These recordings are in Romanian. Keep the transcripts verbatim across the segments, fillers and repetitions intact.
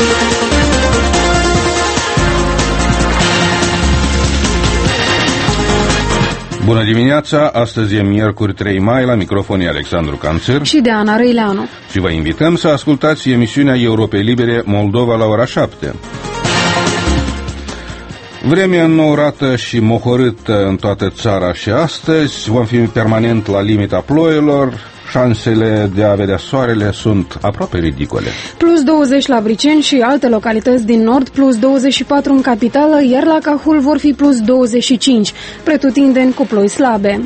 Bună dimineața, astăzi e miercuri trei mai, la microfon e Alexandru Canțer și de Ana Răileanu. Și vă invităm să ascultați emisiunea Europei Libere Moldova la ora șapte. Vremea înnourată și mohorâtă în toată țara și astăzi, vom fi permanent la limita ploilor, șansele de a vedea soarele sunt aproape ridicole. Plus douăzeci la Briceni și alte localități din nord, plus douăzeci și patru în capitală, iar la Cahul vor fi plus douăzeci și cinci, pretutindeni cu ploi slabe.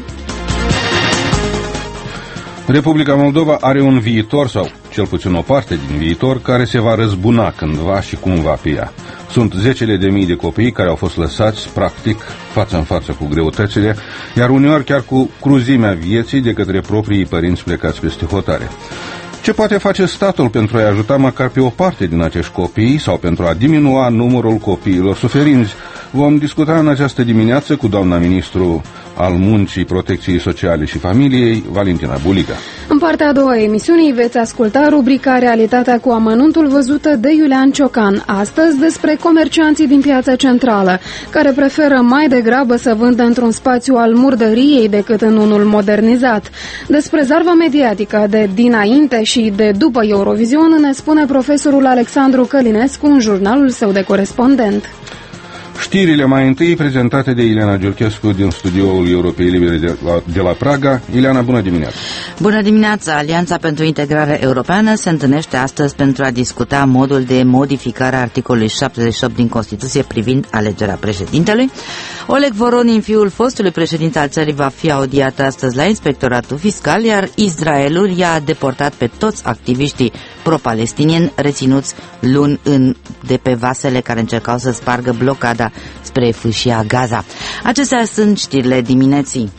Republica Moldova are un viitor, sau cel puțin o parte din viitor, care se va răzbuna cândva și cumva pe ea. Sunt zecile de mii de copii care au fost lăsați, practic, față în față cu greutățile, iar uneori chiar cu cruzimea vieții de către proprii părinți plecați peste hotare. Ce poate face statul pentru a-i ajuta măcar pe o parte din acești copii sau pentru a diminua numărul copiilor suferinți? Vom discuta în această dimineață cu doamna ministru al Muncii, Protecției Sociale și Familiei, Valentina Buliga. În partea a doua a emisiunii veți asculta rubrica Realitatea cu amănuntul, văzută de Iulian Ciocan. Astăzi despre comercianții din Piața Centrală, care preferă mai degrabă să vândă într-un spațiu al murdăriei decât în unul modernizat. Despre zarva mediatică de dinainte și de după Eurovision ne spune profesorul Alexandru Călinescu în jurnalul său de corespondent. Știrile mai întâi prezentate de Ileana Giurchescu din studioul Europei Libere de la, de la Praga. Ileana, bună dimineața! Bună dimineața! Alianța pentru Integrare Europeană se întâlnește astăzi pentru a discuta modul de modificare a articolului șaptezeci și opt din Constituție privind alegerea președintelui. Oleg Voronin, fiul fostului președinte al țării, va fi audiat astăzi la Inspectoratul Fiscal, iar Israelul i-a deportat pe toți activiștii pro-palestinieni reținuți luni în, de pe vasele care încercau să spargă blocada spre fâșia Gaza. Acestea sunt știrile dimineții.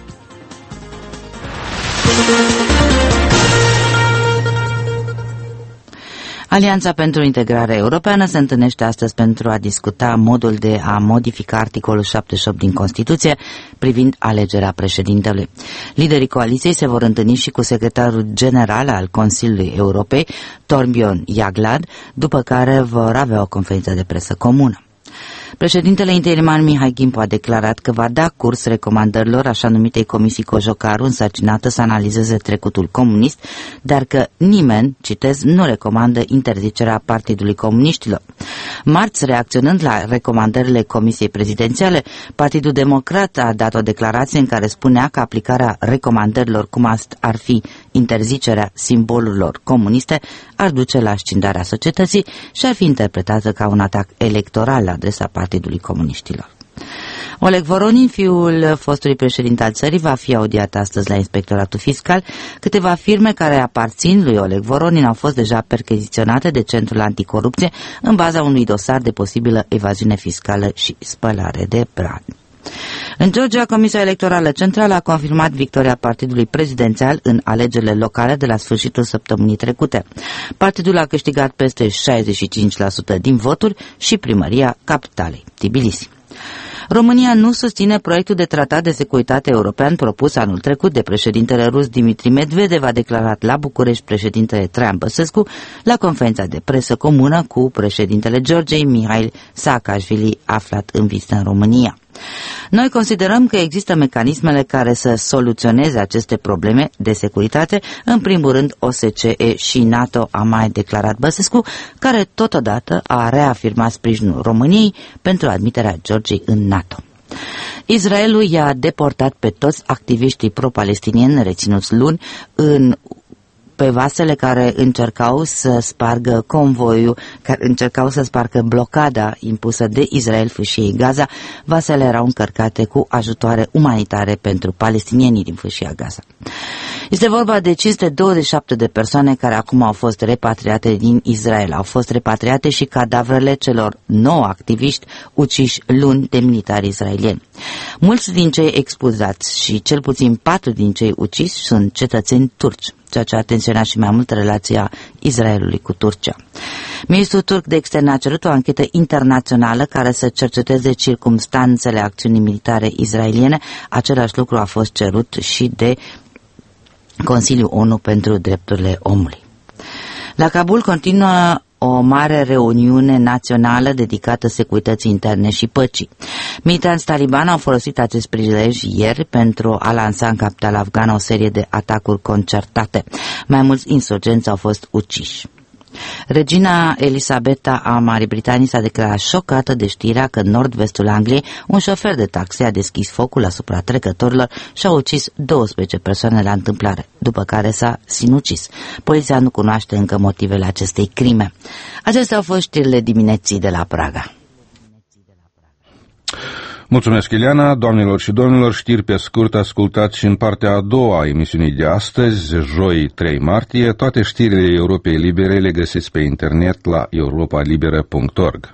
Alianța pentru Integrare Europeană se întâlnește astăzi pentru a discuta modul de a modifica articolul șaptezeci și opt din Constituție privind alegerea președintelui. Liderii coaliției se vor întâlni și cu secretarul general al Consiliului Europei, Torbjörn Jagland, după care vor avea o conferință de presă comună. Președintele interimar Mihai Gimpo a declarat că va da curs recomandărilor așa numitei comisii Cojocaru însărcinată să analizeze trecutul comunist, dar că nimeni, citez, nu recomandă interzicerea Partidului Comuniștilor. Marți, reacționând la recomandările Comisiei Prezidențiale, Partidul Democrat a dat o declarație în care spunea că aplicarea recomandărilor, cum ar fi interzicerea simbolurilor comuniste, ar duce la scindarea societății și ar fi interpretată ca un atac electoral la adresa Partidului Comuniștilor. Oleg Voronin, fiul fostului președinte al țării, va fi audiat astăzi la Inspectoratul Fiscal. Câteva firme care aparțin lui Oleg Voronin au fost deja percheziționate de Centrul Anticorupție în baza unui dosar de posibilă evaziune fiscală și spălare de bani. În Georgia, Comisia Electorală Centrală a confirmat victoria partidului prezidențial în alegerile locale de la sfârșitul săptămânii trecute. Partidul a câștigat peste șaizeci și cinci la sută din voturi și primăria capitalei, Tbilisi. România nu susține proiectul de tratat de securitate european propus anul trecut de președintele rus Dimitri Medvedev, a declarat la București președintele Traian Băsescu la conferința de presă comună cu președintele Georgiei Mihail Saakashvili, aflat în vizită în România. Noi considerăm că există mecanismele care să soluționeze aceste probleme de securitate, în primul rând O S C E și NATO, a mai declarat Băsescu, care totodată a reafirmat sprijinul României pentru admiterea Georgiei în NATO. Israelul i-a deportat pe toți activiștii pro-palestinieni reținuți luni în pe vasele care încercau să spargă convoiul, care încercau să spargă blocada impusă de Israel fâșiei Gaza. Vasele erau încărcate cu ajutoare umanitare pentru palestinienii din fâșia Gaza. Este vorba de cinci sute douăzeci și șapte de persoane care acum au fost repatriate din Israel. Au fost repatriate și cadavrele celor nouă activiști uciși luni de militari israelieni. Mulți din cei expulzați și cel puțin patru din cei uciși sunt cetățeni turci, ceea ce a tensionat și mai mult relația Israelului cu Turcia. Ministrul turc de externe a cerut o anchetă internațională care să cerceteze circumstanțele acțiunii militare israeliene. Același lucru a fost cerut și de Consiliul ONU pentru Drepturile Omului. La Kabul continuă o mare reuniune națională dedicată securității interne și păcii. Militanți talibani au folosit acest prilej ieri pentru a lansa în capitala afgană o serie de atacuri concertate. Mai mulți insurgenți au fost uciși. Regina Elisabeta a Marii Britanii s-a declarat șocată de știrea că în nord-vestul Angliei un șofer de taxi a deschis focul asupra trecătorilor și a ucis douăsprezece persoane la întâmplare, după care s-a sinucis. Poliția nu cunoaște încă motivele acestei crime. Acestea au fost știrile dimineții de la Praga. Mulțumesc, Ileana. Doamnelor și domnilor, știri pe scurt, ascultați și în partea a doua a emisiunii de astăzi, joi trei martie. Toate știrile Europei Libere le găsiți pe internet la europa liberă punct org.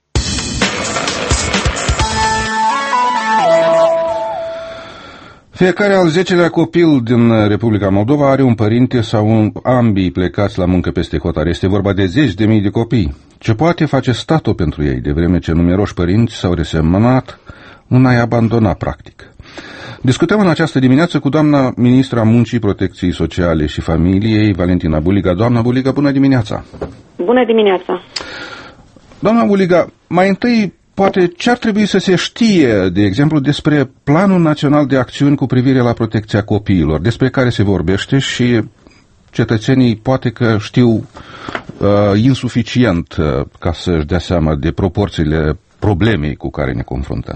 Fiecare al zecelea copil din Republica Moldova are un părinte sau un, ambii plecați la muncă peste hotare. Este vorba de zeci de mii de copii. Ce poate face statul pentru ei, de vreme ce numeroși părinți s-au resemnat, nu ai abandonat practic? Discutăm în această dimineață cu doamna ministra Muncii, Protecției Sociale și Familiei, Valentina Buliga. Doamna Buliga, bună dimineața! Bună dimineața! Doamna Buliga, mai întâi, poate ce ar trebui să se știe, de exemplu, despre Planul Național de Acțiuni cu privire la protecția copiilor, despre care se vorbește și cetățenii poate că știu uh, insuficient uh, ca să-și dea seama de proporțiile problemei cu care ne confruntăm.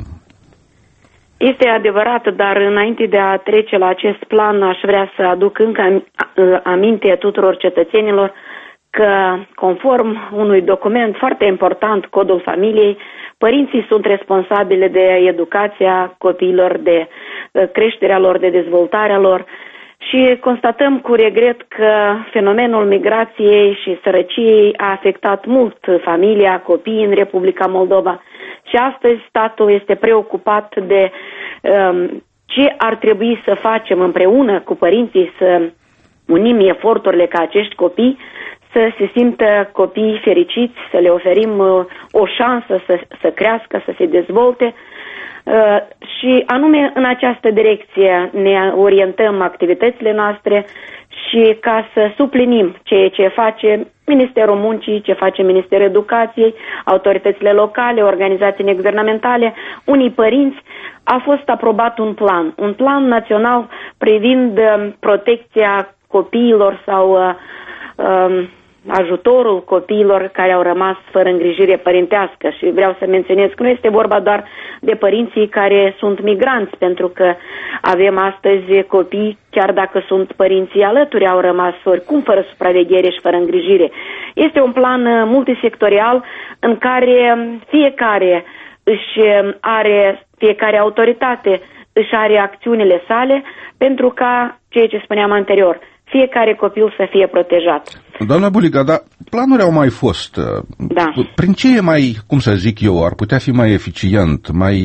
Este adevărat, dar înainte de a trece la acest plan, aș vrea să aduc încă aminte tuturor cetățenilor că, conform unui document foarte important, Codul Familiei, părinții sunt responsabili de educația copiilor, de creșterea lor, de dezvoltarea lor și constatăm cu regret că fenomenul migrației și sărăciei a afectat mult familia, copiii în Republica Moldova și astăzi statul este preocupat de um, ce ar trebui să facem împreună cu părinții, să unim eforturile ca acești copii să se simtă copii fericiți, să le oferim uh, o șansă să, să crească, să se dezvolte. Uh, și anume în această direcție ne orientăm activitățile noastre și ca să suplinim ceea ce face Ministerul Muncii, ce face Ministerul Educației, autoritățile locale, organizații neguvernamentale, unii părinți, a fost aprobat un plan, un plan național privind uh, protecția copiilor sau uh, uh, ajutorul copiilor care au rămas fără îngrijire părintească. Și vreau să menționez că nu este vorba doar de părinții care sunt migranți, pentru că avem astăzi copii, chiar dacă sunt părinții alături, au rămas oricum fără supraveghere și fără îngrijire. Este un plan multisectorial în care fiecare își are, fiecare autoritate își are acțiunile sale pentru ca, ceea ce spuneam anterior, fiecare copil să fie protejat. Doamna Buliga, dar planuri au mai fost. Da. Prin ce e mai, cum să zic eu, ar putea fi mai eficient, mai,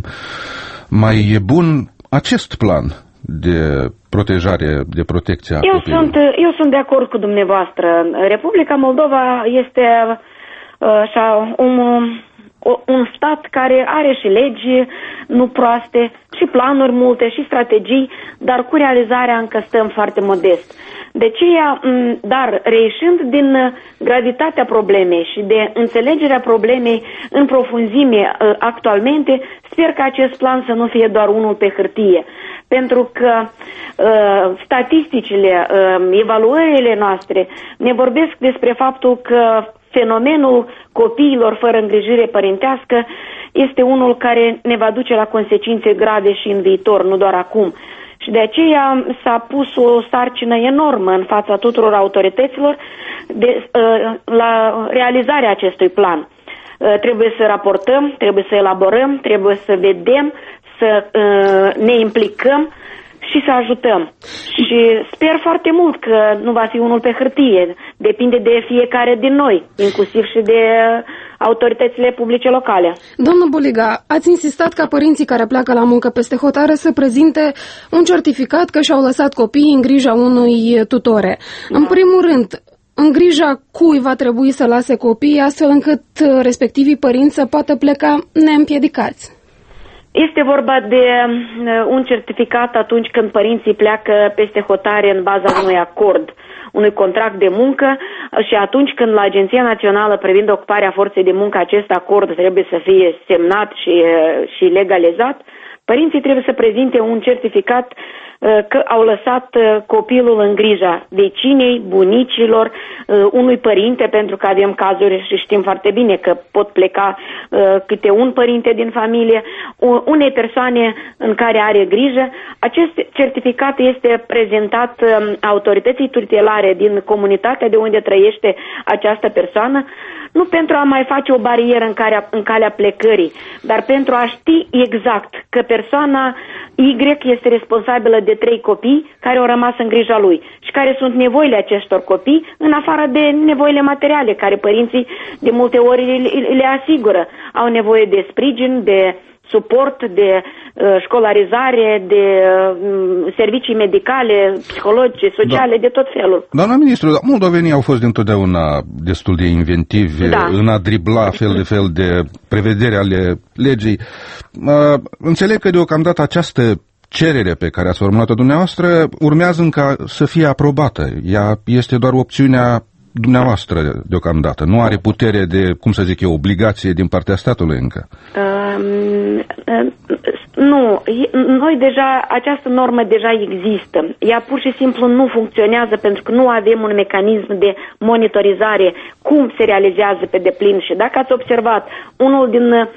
mai bun acest plan de protejare, de protecție a eu copiilor? Sunt, eu sunt de acord cu dumneavoastră. Republica Moldova este uh, așa, un, un stat care are și legi nu proaste, și planuri multe, și strategii, dar cu realizarea încă stăm foarte modest. De aceea, dar reieșind din gravitatea problemei și de înțelegerea problemei în profunzime actualmente, sper că acest plan să nu fie doar unul pe hârtie. Pentru că uh, statisticile, uh, evaluările noastre ne vorbesc despre faptul că fenomenul copiilor fără îngrijire părintească este unul care ne va duce la consecințe grave și în viitor, nu doar acum. Și de aceea s-a pus o sarcină enormă în fața tuturor autorităților de, uh, la realizarea acestui plan. Uh, trebuie să raportăm, trebuie să elaborăm, trebuie să vedem, să uh, ne implicăm și să ajutăm. Și sper foarte mult că nu va fi unul pe hârtie. Depinde de fiecare din noi, inclusiv și de autoritățile publice locale. Doamnă Buliga, ați insistat ca părinții care pleacă la muncă peste hotare să prezinte un certificat că și-au lăsat copiii în grija unui tutore. Da. În primul rând, în grija cui va trebui să lase copiii astfel încât respectivii părinți să poată pleca neîmpiedicați? Este vorba de un certificat atunci când părinții pleacă peste hotare în baza unui acord. unui contract de muncă și atunci când la Agenția Națională privind ocuparea forței de muncă acest acord trebuie să fie semnat și, și legalizat, părinții trebuie să prezinte un certificat că au lăsat copilul în grija vecinei, bunicilor, unui părinte, pentru că avem cazuri și știm foarte bine că pot pleca câte un părinte din familie, unei persoane în care are grijă. Acest certificat este prezentat autorității tutelare din comunitatea de unde trăiește această persoană, nu pentru a mai face o barieră în, care, în calea plecării, dar pentru a ști exact că persoana Y este responsabilă de trei copii care au rămas în grija lui și care sunt nevoile acestor copii, în afară de nevoile materiale, care părinții de multe ori le, le asigură. Au nevoie de sprijin, de suport, de uh, școlarizare, de uh, servicii medicale, psihologice, sociale, da. De tot felul. Doamna ministru, moldovenii au fost dintotdeauna destul de inventivi, da, în a dribla fel de fel de prevedere ale legii. Uh, înțeleg că deocamdată această cerere pe care ați formulat-o dumneavoastră urmează încă să fie aprobată. Ea este doar opțiunea dumneavoastră deocamdată. Nu are putere de, cum să zic eu, obligație din partea statului încă. Uh, uh, nu. Noi deja, această normă deja există. Ea pur și simplu nu funcționează pentru că nu avem un mecanism de monitorizare cum se realizează pe deplin. Și dacă ați observat, unul din, uh,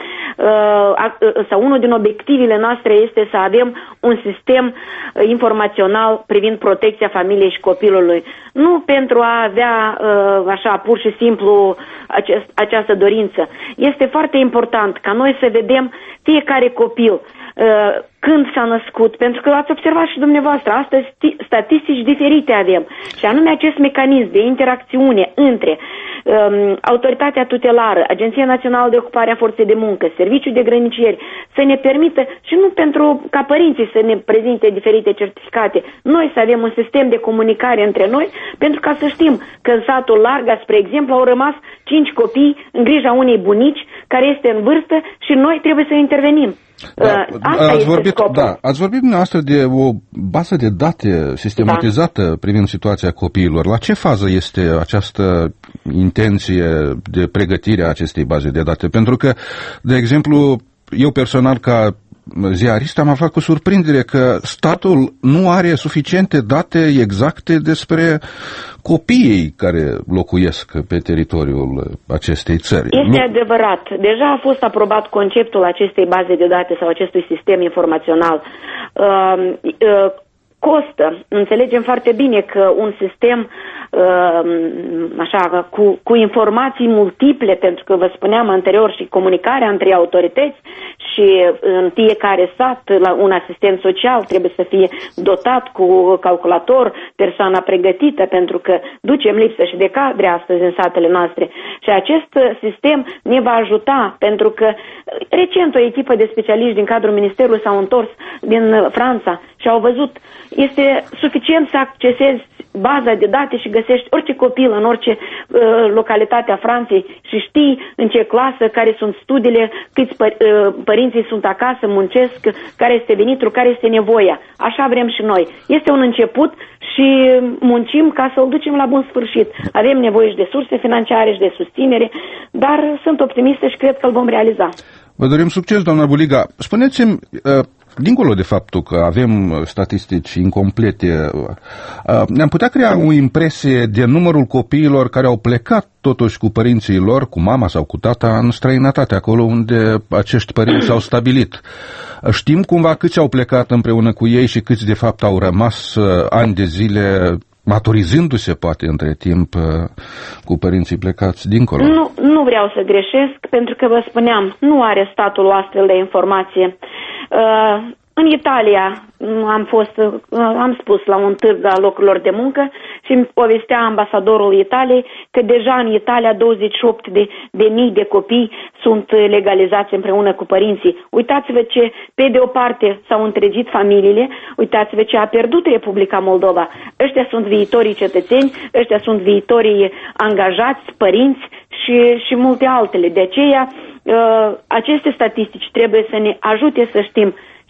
sau unul din obiectivele noastre este să avem un sistem informațional privind protecția familiei și copilului. Nu pentru a avea așa pur și simplu acest, această dorință. Este foarte important ca noi să vedem fiecare copil când s-a născut, pentru că ați observat și dumneavoastră, astăzi statistici diferite avem, și anume acest mecanism de interacțiune între um, autoritatea tutelară, Agenția Națională de Ocupare a Forței de Muncă, Serviciul de Grăniceri, să ne permită, și nu pentru ca părinții să ne prezinte diferite certificate, noi să avem un sistem de comunicare între noi, pentru ca să știm că în satul Larga, spre exemplu, au rămas cinci copii în grija unei bunici care este în vârstă și noi trebuie să intervenim. Da, ați, vorbit, da, ați vorbit dumneavoastră de o bază de date sistematizată, da, privind situația copiilor. La ce fază este această intenție de pregătire a acestei baze de date? Pentru că, de exemplu, eu personal ca ziarist am aflat cu surprindere că statul nu are suficiente date exacte despre copiii care locuiesc pe teritoriul acestei țări. Este nu... adevărat. Deja a fost aprobat conceptul acestei baze de date sau acestui sistem informațional. Uh, uh, costă. Înțelegem foarte bine că un sistem așa, cu, cu informații multiple, pentru că vă spuneam anterior și comunicarea între autorități și în fiecare sat la un asistent social trebuie să fie dotat cu calculator, persoana pregătită, pentru că ducem lipsă și de cadre astăzi în satele noastre. Și acest sistem ne va ajuta, pentru că recent o echipă de specialiști din cadrul Ministerului s-au întors din Franța și au văzut, este suficient să accesezi baza de date și găsești orice copil în orice uh, localitate a Franței și știi în ce clasă, care sunt studiile, câți păr- uh, părinții sunt acasă, muncesc, care este venitul, care este nevoia. Așa vrem și noi. Este un început și muncim ca să-l ducem la bun sfârșit. Avem nevoie și de surse financiare și de susținere, dar sunt optimistă și cred că îl vom realiza. Vă dorim succes, doamna Buliga. Spuneți-mi, uh... dincolo de faptul că avem statistici incomplete, ne-am putea crea o impresie de numărul copiilor care au plecat totuși cu părinții lor, cu mama sau cu tata, în străinătate, acolo unde acești părinți s-au stabilit. Știm cumva câți au plecat împreună cu ei și câți de fapt au rămas ani de zile maturizându-se poate între timp cu părinții plecați dincolo? Nu, nu vreau să greșesc, pentru că vă spuneam, nu are statul o astfel de informație. Uh, în Italia am fost, uh, am spus la un târg al locurilor de muncă și îmi povestea ambasadorul Italiei că deja în Italia douăzeci și opt de, de mii de copii sunt legalizați împreună cu părinții. Uitați-vă ce, pe de o parte, s-au întregit familiile, uitați-vă ce a pierdut Republica Moldova. Ăștia sunt viitorii cetățeni, ăștia sunt viitorii angajați, părinți și, și multe altele. De aceea, Uh, aceste statistici trebuie să ne ajute să știm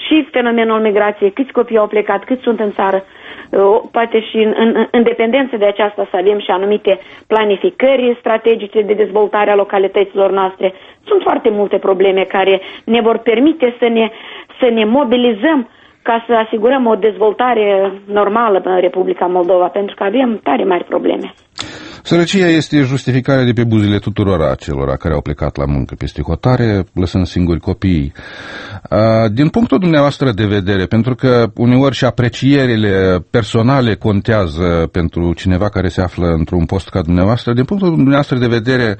și fenomenul migrației, câți copii au plecat, câți sunt în țară, poate și în, în, în dependență de aceasta să avem și anumite planificări strategice de dezvoltare a localităților noastre. Sunt foarte multe probleme care ne vor permite să ne, să ne mobilizăm ca să asigurăm o dezvoltare normală în Republica Moldova, pentru că avem tare mari probleme. Sărăcia este justificarea de pe buzile tuturor acelora care au plecat la muncă peste hotare, lăsând singuri copiii. Din punctul dumneavoastră de vedere, pentru că uneori și aprecierile personale contează pentru cineva care se află într-un post ca dumneavoastră, din punctul dumneavoastră de vedere,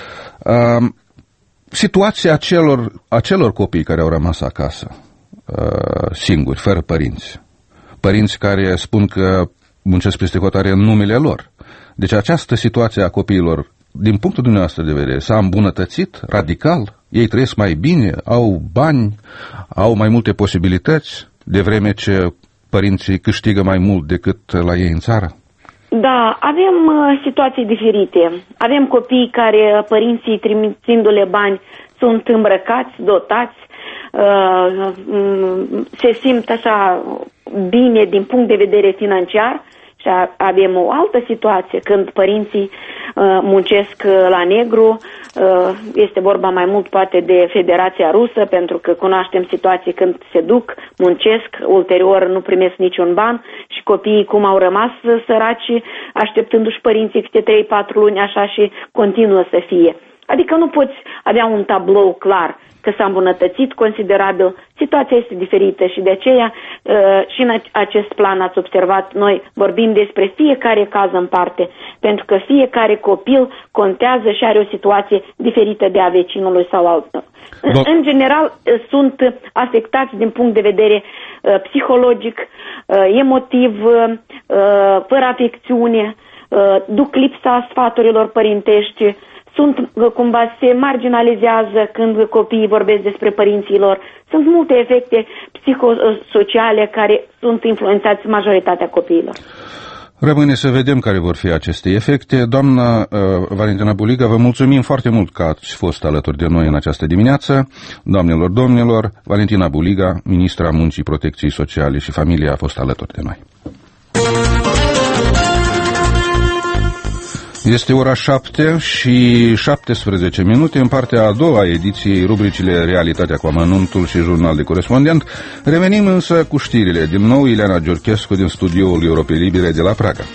situația acelor, acelor copii care au rămas acasă, singuri, fără părinți, părinți care spun că muncesc peste hotare în numele lor. Deci această situație a copiilor, din punctul dumneavoastră de vedere, s-a îmbunătățit radical? Ei trăiesc mai bine, au bani, au mai multe posibilități, de vreme ce părinții câștigă mai mult decât la ei în țară? Da, avem uh, situații diferite. Avem copii care, părinții trimițându-le bani, sunt îmbrăcați, dotați, uh, se simt așa bine din punct de vedere financiar. Și avem o altă situație când părinții uh, muncesc la negru, uh, este vorba mai mult poate de Federația Rusă, pentru că cunoaștem situații când se duc, muncesc, ulterior nu primesc niciun ban și copiii cum au rămas săraci, așteptându-și părinții câte trei patru luni așa și continuă să fie. Adică nu poți avea un tablou clar că s-a îmbunătățit considerabil, situația este diferită și de aceea și în acest plan ați observat, noi vorbim despre fiecare caz în parte, pentru că fiecare copil contează și are o situație diferită de a vecinului sau altul. În general sunt afectați din punct de vedere psihologic, emotiv, fără afecțiune, duc lipsa sfaturilor părintești, sunt, cumva, se marginalizează când copiii vorbesc despre părinții lor. Sunt multe efecte psihosociale care sunt influențați majoritatea copiilor. Rămâne să vedem care vor fi aceste efecte. Doamna uh, Valentina Buliga, vă mulțumim foarte mult că ați fost alături de noi în această dimineață. Doamnelor, domnilor, Valentina Buliga, ministra Muncii, Protecției Sociale și Familiei, a fost alături de noi. Este ora șapte și șaptesprezece minute. În partea a doua ediției rubricile Realitatea cu amănuntul și Jurnal de Corespondent. Revenim însă cu știrile. Din nou Ileana Giurchescu din studioul Europei Libere de la Praga.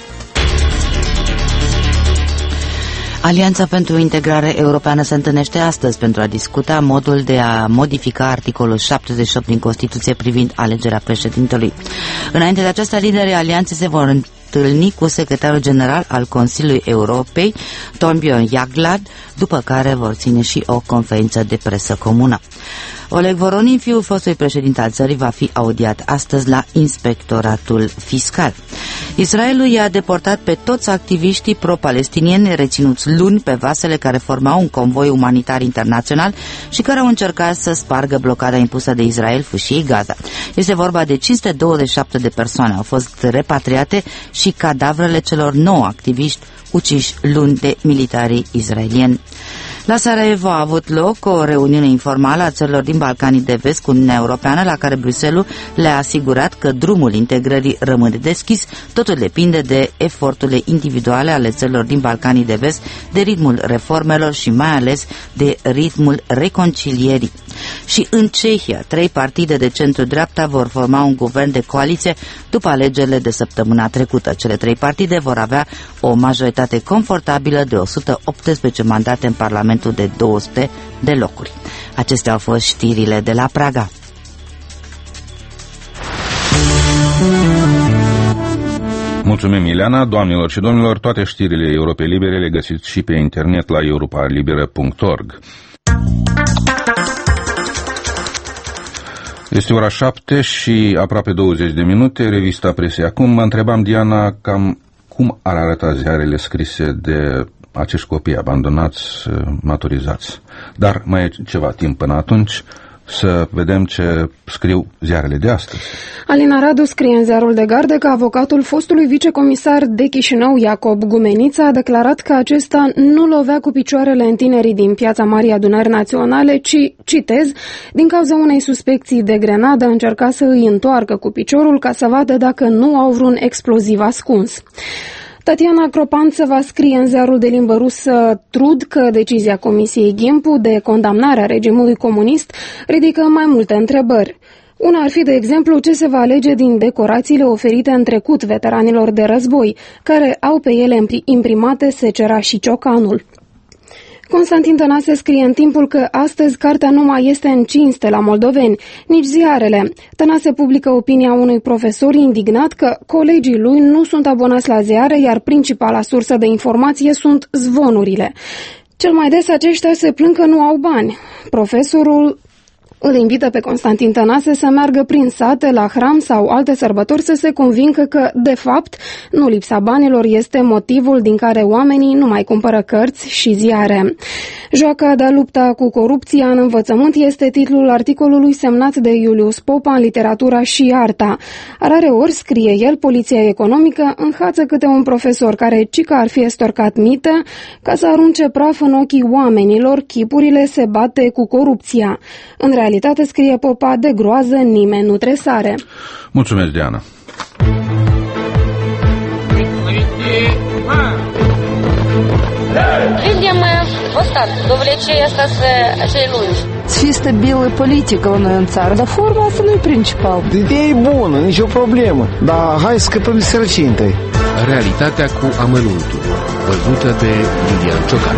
Alianța pentru Integrare Europeană se întâlnește astăzi pentru a discuta modul de a modifica articolul șaptezeci și opt din Constituție privind alegerea președintelui. Înainte de aceasta, liderii alianței se vor întâlni cu secretarul general al Consiliului Europei, Torbjörn Jagland, după care vor ține și o conferință de presă comună. Oleg Voronin, fiul fostului președinte al țării, va fi audiat astăzi la Inspectoratul Fiscal. Israelul i-a deportat pe toți activiștii pro-palestinieni reținuți luni pe vasele care formau un convoi umanitar internațional și care au încercat să spargă blocada impusă de Israel fâșiei Gaza. Este vorba de cinci sute douăzeci și șapte de persoane. Au fost repatriate și cadavrele celor nouă activiști uciși luni de militarii israelieni. La Sarajevo a avut loc o reuniune informală a țărilor din Balcanii de Vest cu Uniunea Europeană, la care Bruxelles le-a asigurat că drumul integrării rămâne deschis. Totul depinde de eforturile individuale ale țărilor din Balcanii de Vest, de ritmul reformelor și mai ales de ritmul reconcilierii. Și în Cehia, trei partide de centru-dreapta vor forma un guvern de coaliție după alegerile de săptămâna trecută. Cele trei partide vor avea o majoritate confortabilă de o sută optsprezece mandate în Parlamentul de două sute de locuri. Acestea au fost știrile de la Praga. Mulțumim, Ileana. Doamnelor și domnilor, toate știrile Europei Libere le găsiți și pe internet la europa liberă punct org. Este ora șapte și aproape douăzeci de minute, revista presei. Acum mă întrebam, Diana, cam cum ar arăta ziarele scrise de acești copii abandonați, maturizați. Dar mai e ceva timp până atunci. Să vedem ce scriu ziarele de astăzi. Alina Radu scrie în Ziarul de Gardă că avocatul fostului vicecomisar de Chișinău, Iacob Gumenița, a declarat că acesta nu lovea cu picioarele în tinerii din Piața Marii Adunări Naționale, ci, citez, din cauza unei suspecții de grenadă încerca să îi întoarcă cu piciorul ca să vadă dacă nu au vreun exploziv ascuns. Tatiana Cropanțeva scrie în Ziarul de limbă rusă Trud că decizia Comisiei Ghimpu de condamnare a regimului comunist ridică mai multe întrebări. Una ar fi, de exemplu, ce se va alege din decorațiile oferite în trecut veteranilor de război, care au pe ele imprimate secera și ciocanul. Constantin Tănase scrie în Timpul că astăzi cartea nu mai este în cinste la moldoveni, nici ziarele. Tănase publică opinia unui profesor indignat că colegii lui nu sunt abonați la ziare, iar principala sursă de informație sunt zvonurile. Cel mai des aceștia se plâng că nu au bani. Profesorul îl invită pe Constantin Tănase să meargă prin sate, la hram sau alte sărbători să se convincă că, de fapt, nu lipsa banilor este motivul din care oamenii nu mai cumpără cărți și ziare. Joaca de lupta cu corupția în învățământ este titlul articolului semnat de Iulius Popa în Literatura și Arta. Rareori, scrie el, poliția economică înhață câte un profesor care cică ar fi estorcat mită ca să arunce praf în ochii oamenilor, chipurile se bate cu corupția. În realitate, scrie Popa, de groază nimeni nu tresare. Mulțumesc, Diana. Видим устат, довлечение asta acei lungi. Чисто белая политика у noi în țară, dar forma asta nu e principal. Ideea e bună, nicio problemă, dar hai să scăpăm de sărăcie întâi. Realitatea cu amănuntul, văzută de Iulian Ciocan.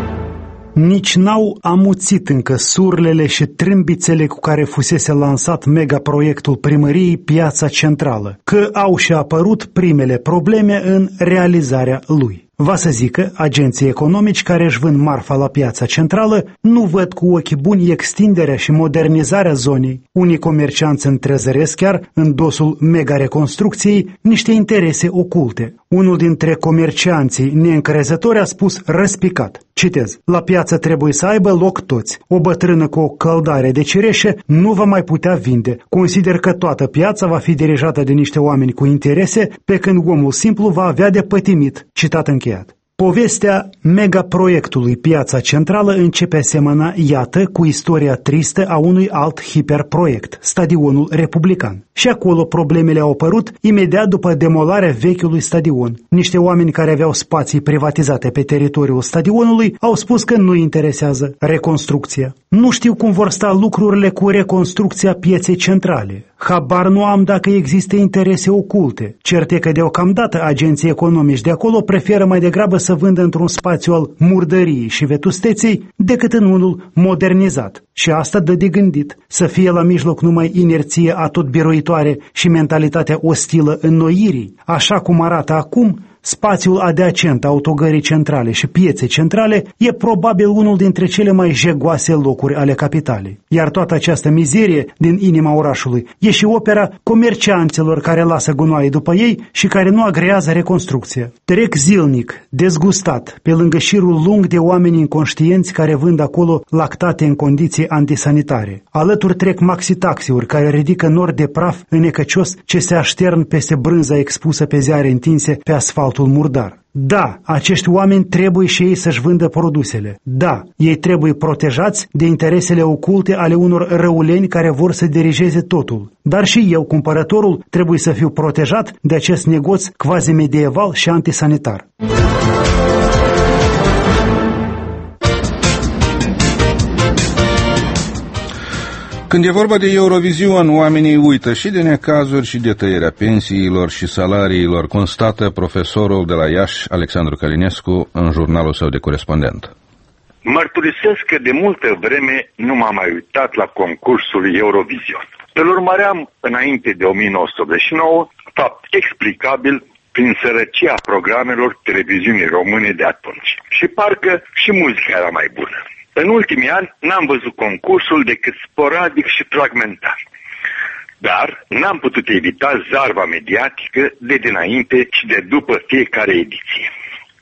Nici n-au amuțit încă surlele și trâmbițele cu care fusese lansat megaproiectul primăriei Piața Centrală, că au și apărut primele probleme în realizarea lui. Va să zică, agenții economici care își vând marfa la Piața Centrală nu văd cu ochi buni extinderea și modernizarea zonei. Unii comercianți întrezăresc chiar, în dosul mega-reconstrucției, niște interese oculte. Unul dintre comercianții neîncrezători a spus răspicat, citez, la piață trebuie să aibă loc toți. O bătrână cu o căldare de cireșe nu va mai putea vinde. Consider că toată piața va fi dirijată de niște oameni cu interese, pe când omul simplu va avea de pătimit. Citat încheiat. Povestea megaproiectului Piața Centrală începe asemănă, iată, cu istoria tristă a unui alt hiperproiect, Stadionul Republican. Și acolo problemele au apărut imediat după demolarea vechiului stadion. Niște oameni care aveau spații privatizate pe teritoriul stadionului au spus că nu interesează reconstrucția. Nu știu cum vor sta lucrurile cu reconstrucția Pieței Centrale. Habar nu am dacă există interese oculte. Cert e că deocamdată agenții economici de acolo preferă mai degrabă să vândă într-un spațiu al murdăriei și vetusteței decât în unul modernizat. Și asta dă de gândit, să fie la mijloc numai inerție atotbiruitoare și mentalitatea ostilă înnoirii, așa cum arată acum. Spațiul adiacent autogării centrale și pieței centrale e probabil unul dintre cele mai jegoase locuri ale capitalei. Iar toată această mizerie din inima orașului e și opera comercianților care lasă gunoaie după ei și care nu agrează reconstrucția. Trec zilnic, dezgustat, pe lângă șirul lung de oameni inconștienți care vând acolo lactate în condiții antisanitare. Alături trec maxitaxiuri care ridică nori de praf înecăcios ce se aștern peste brânza expusă pe ziare întinse pe asfalt murdar. Da, acești oameni trebuie și ei să-și vândă produsele. Da, ei trebuie protejați de interesele oculte ale unor răuleni care vor să dirigeze totul. Dar și eu, cumpărătorul, trebuie să fiu protejat de acest negoț quasi-medieval și antisanitar. Când e vorba de Eurovision, oamenii uită și de necazuri și de tăierea pensiilor și salariilor, constată profesorul de la Iași, Alexandru Călinescu, în jurnalul său de corespondent. Mărturisesc că de multă vreme nu m-am mai uitat la concursul Eurovision. Îl urmăream înainte de o mie nouă sute optzeci și nouă, fapt explicabil prin sărăcia programelor televiziunii române de atunci. Și parcă și muzica era mai bună. În ultimii ani n-am văzut concursul decât sporadic și fragmentar. Dar n-am putut evita zarva mediatică de dinainte și de după fiecare ediție.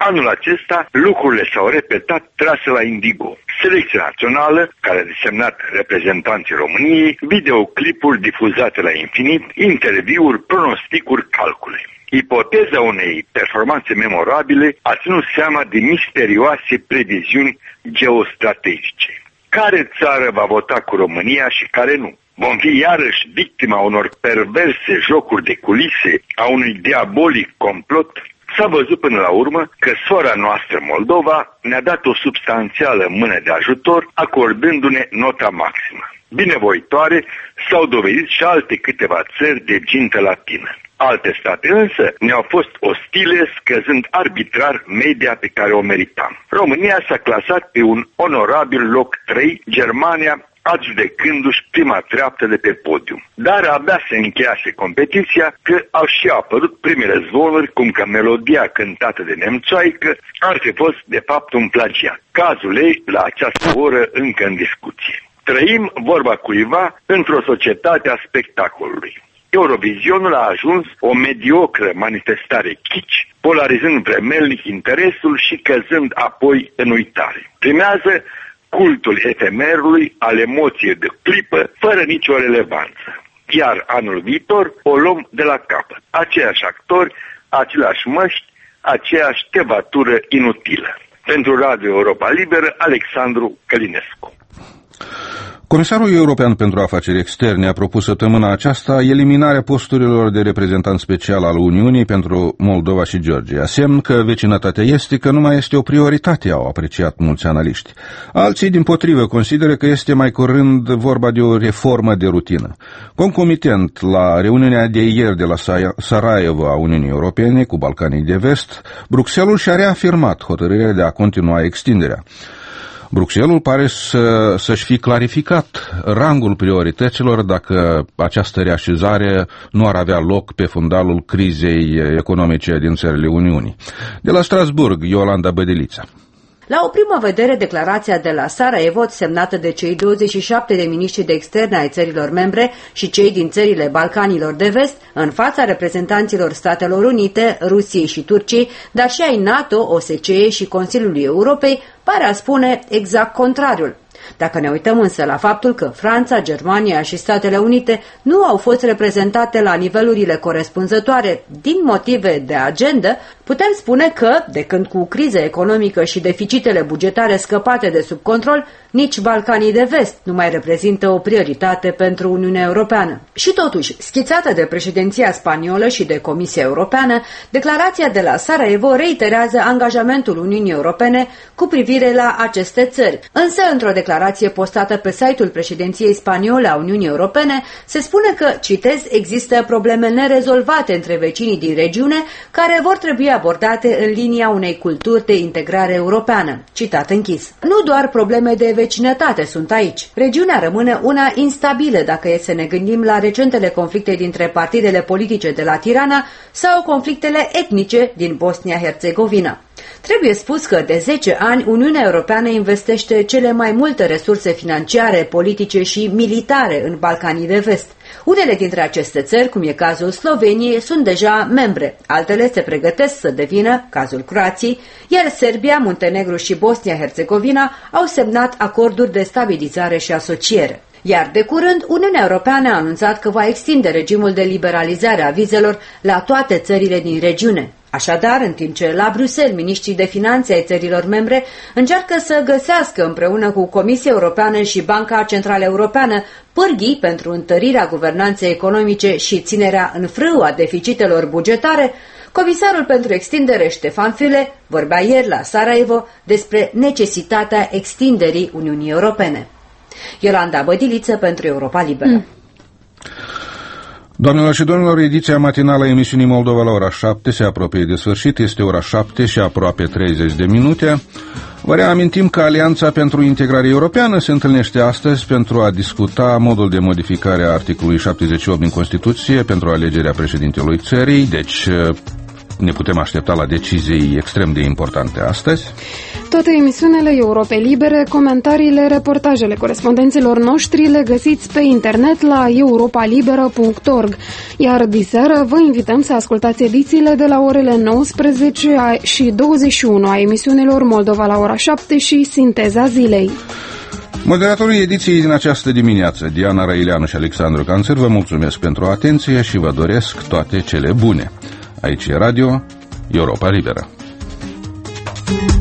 Anul acesta lucrurile s-au repetat trase la indigo. Selecția națională, care a desemnat reprezentanții României, videoclipuri difuzate la infinit, interviuri, pronosticuri, calcule. Ipoteza unei performanțe memorabile a ținut seama de misterioase previziuni geostrategice. Care țară va vota cu România și care nu? Vom fi iarăși victima unor perverse jocuri de culise, a unui diabolic complot? S-a văzut până la urmă că sora noastră Moldova ne-a dat o substanțială mână de ajutor, acordându-ne nota maximă. Binevoitoare s-au dovedit și alte câteva țări de gintă latină. Alte state însă ne-au fost ostile, scăzând arbitrar media pe care o meritam. România s-a clasat pe un onorabil loc trei, Germania adjudecându-și prima treaptă de pe podium. Dar abia se încheiase competiția că au și apărut primele zvonuri cum că melodia cântată de nemțoaică ar fi fost de fapt un plagiat. Cazul ei la această oră încă în discuție. Trăim, vorba cuiva, într-o societate a spectacolului. Eurovizionul a ajuns o mediocră manifestare kitsch, polarizând vremelnic interesul și căzând apoi în uitare. Primează cultul efemerului al emoției de clipă, fără nicio relevanță. Iar anul viitor o luăm de la capăt. Aceiași actori, aceleași măști, aceeași tevatură inutilă. Pentru Radio Europa Liberă, Alexandru Călinescu. Comisarul European pentru Afaceri Externe a propus săptămâna aceasta eliminarea posturilor de reprezentant special al Uniunii pentru Moldova și Georgia, semn că vecinătatea estică nu mai este o prioritate, au apreciat mulți analiști. Alții, dimpotrivă, consideră că este mai curând vorba de o reformă de rutină. Concomitent, la reuniunea de ieri de la Sarajevo a Uniunii Europene cu Balcanii de Vest, Bruxelles și-a reafirmat hotărârea de a continua extinderea. Bruxelles pare să, să-și fi clarificat rangul priorităților dacă această reașezare nu ar avea loc pe fundalul crizei economice din țările Uniunii. De la Strasburg, Iolanda Bădilița. La o primă vedere, declarația de la Sarajevo, semnată de cei douăzeci și șapte de miniștri de externe ai țărilor membre și cei din țările Balcanilor de Vest, în fața reprezentanților Statelor Unite, Rusiei și Turciei, dar și ai NATO, O S C E și Consiliului Europei, pare a spune exact contrariul. Dacă ne uităm însă la faptul că Franța, Germania și Statele Unite nu au fost reprezentate la nivelurile corespunzătoare din motive de agendă, putem spune că, de când cu criza economică și deficitele bugetare scăpate de sub control, nici Balcanii de Vest nu mai reprezintă o prioritate pentru Uniunea Europeană. Și totuși, schițată de președinția spaniolă și de Comisia Europeană, declarația de la Sarajevo reiterează angajamentul Uniunii Europene cu privire la aceste țări. Însă, într-o declarație postată pe site-ul președinției spaniole a Uniunii Europene, se spune că, citez, există probleme nerezolvate între vecinii din regiune care vor trebui abordate în linia unei culturi de integrare europeană. Citat închis. Nu doar probleme de vecinătate sunt aici. Regiunea rămâne una instabilă dacă e să ne gândim la recentele conflicte dintre partidele politice de la Tirana sau conflictele etnice din Bosnia-Herzegovina. Trebuie spus că de zece ani Uniunea Europeană investește cele mai multe resurse financiare, politice și militare în Balcanii de Vest. Unele dintre aceste țări, cum e cazul Sloveniei, sunt deja membre, altele se pregătesc să devină, cazul Croației, iar Serbia, Muntenegru și Bosnia-Herzegovina au semnat acorduri de stabilizare și asociere. Iar de curând, Uniunea Europeană a anunțat că va extinde regimul de liberalizare a vizelor la toate țările din regiune. Așadar, în timp ce la Bruxelles miniștrii de finanțe ai țărilor membre încearcă să găsească împreună cu Comisia Europeană și Banca Centrală Europeană pârghii pentru întărirea guvernanței economice și ținerea în frâu a deficitelor bugetare, comisarul pentru extindere Ștefan Füle vorbea ieri la Sarajevo despre necesitatea extinderii Uniunii Europene. Iolanda Bădiliță pentru Europa Liberă. Mm. Doamnelor și domnilor, ediția matinală a emisiunii Moldova la ora șapte se apropie de sfârșit, este ora șapte și aproape treizeci de minute. Vă reamintim că Alianța pentru Integrare Europeană se întâlnește astăzi pentru a discuta modul de modificare a articolului șaptezeci și opt din Constituție pentru alegerea președintelui țării, deci ne putem aștepta la decizii extrem de importante astăzi. toate emisiunile Europe Libere, comentariile, reportajele corespondenților noștri le găsiți pe internet la europa liberă punct org. Iar diseară vă invităm să ascultați edițiile de la orele nouăsprezece și douăzeci și unu a emisiunilor Moldova la ora șapte și Sinteza Zilei. Moderatorii ediției din această dimineață, Diana Răileanu și Alexandru Canțăr, vă mulțumesc pentru atenție și vă doresc toate cele bune. Aici e Radio Europa Liberă.